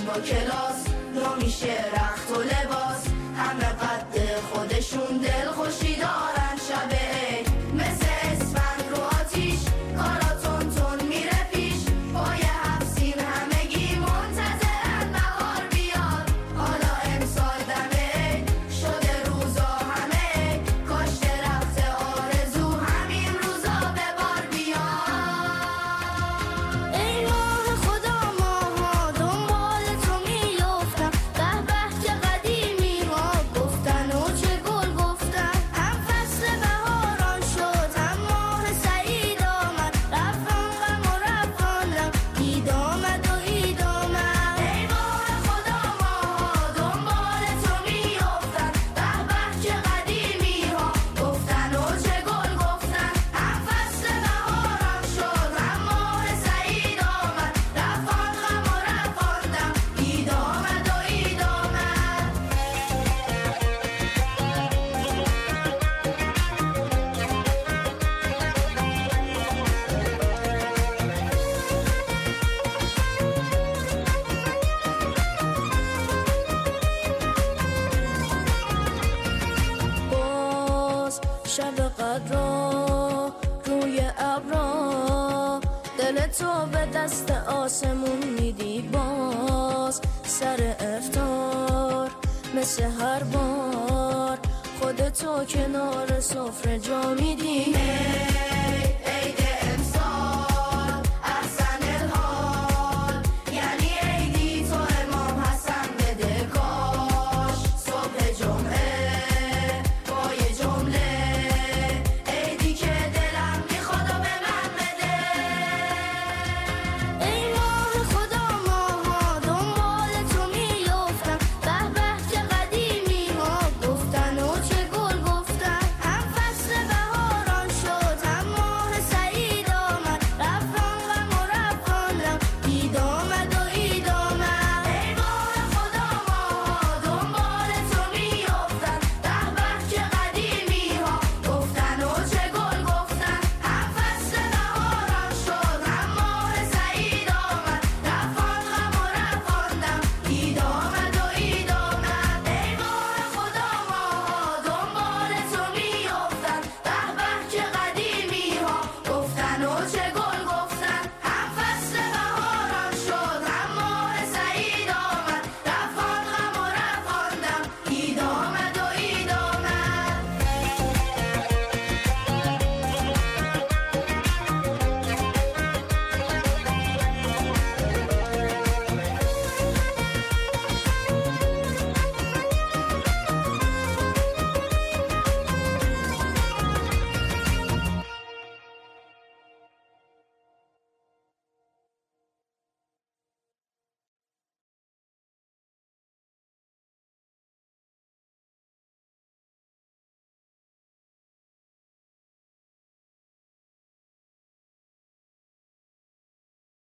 با کلاس نو میشه رخت و لباس، همه قد خودشون دل خوشی دارن شب عید، مثل اسفند رو آتیش کارا تون تون میره پیش، پای حفظین همگی منتظرن بهار بیاد، حالا امسال دم عید شده روزا همه عید، کاش درخت آرزو همین روزا به بار بیاد. ای ماه خدا ماها دنبال تو میافتم، به به چه قدیمی ها گفتن و چه گل گفتن، هم فصل بهاران شد هم ماه سعید آمد، رفتم غم و رفتاندم عید آمد و عید آمد. ای ماه خدا ماها دنبال تو میافتن، به به چه قدیمی ها گفتن و چه گل گفتن، هم فصل بهاران شد هم ماه سعید آمد، رفتم غم و رفتاندم عید آمد و عید آمد. باز شب قدرا روی ابرا، دل تو به دست آسمون میدی، باز سر افطار مثل هر بار خودتو کنار سفره جا میدی.